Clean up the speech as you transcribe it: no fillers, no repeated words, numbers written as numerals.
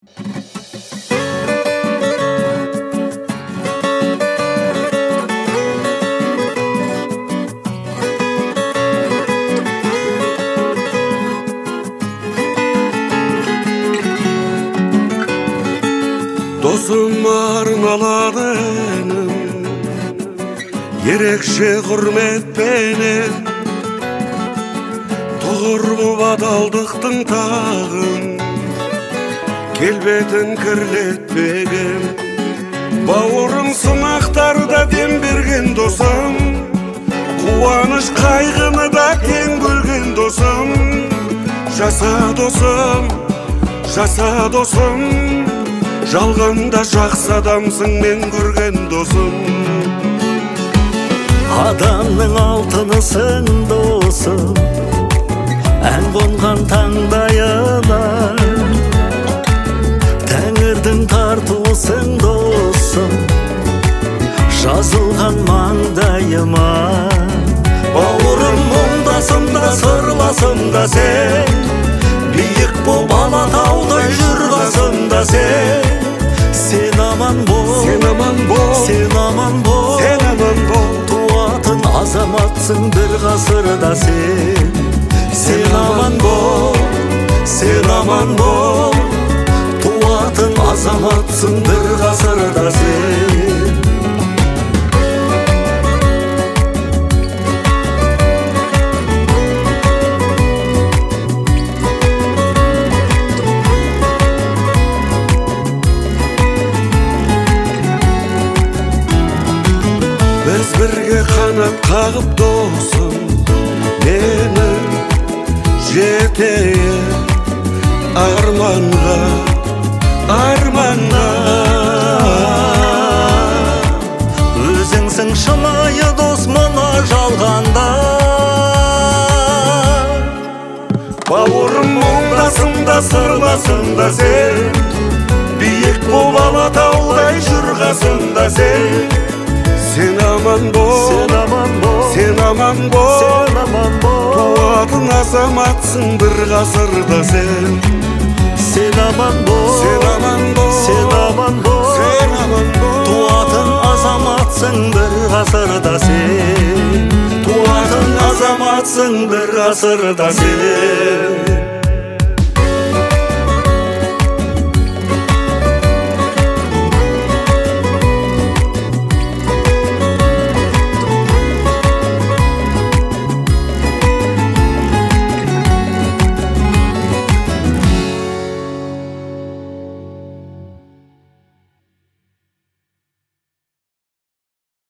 Досыма арналадым ерекше құрметпенен, тұғырлы адалдықтың тағын келбетін кірлетпеген. Бауырым сынақтарда дем берген досым, қуаныш қайғыны да тең бөлген досым. Жаса досым, жаса досым, жалғанда жақсы адамсың мен көрген досым. Адамның алтынысың досым, ән қонған таңдайына. Тәңірдің тартуысың досым, жазылған маңдайыма. Бауырым мұңдасым да сырласым да сен, биік боп алатаудай жырғасым да сен. Сен аман бол, сен аман бол, сен аман бол, сен аман бол. Туатын азаматсың бір ғасырда сен. Сен аман бол, сен аман бол, туатын азаматсың бір ғасырда сен. Біз бірге қанат қағып досым, мені жетейік арманға, арманға. Өзіңсің шынайы дос мына жалғанда. Бауырым мұңдасың да сырласың да сен, биік боп алатаудай жырғасың да сен. Сен аман бол, Сен аман бол, сен аман бол, сен аман бол, туатын азаматсың бір ғасырда сен. сен аман бол, Сен аман бол, сен аман бол, сен аман бол, туатын азаматсың бір ғасырда сен. туатын азаматсың бір ғасырда сен.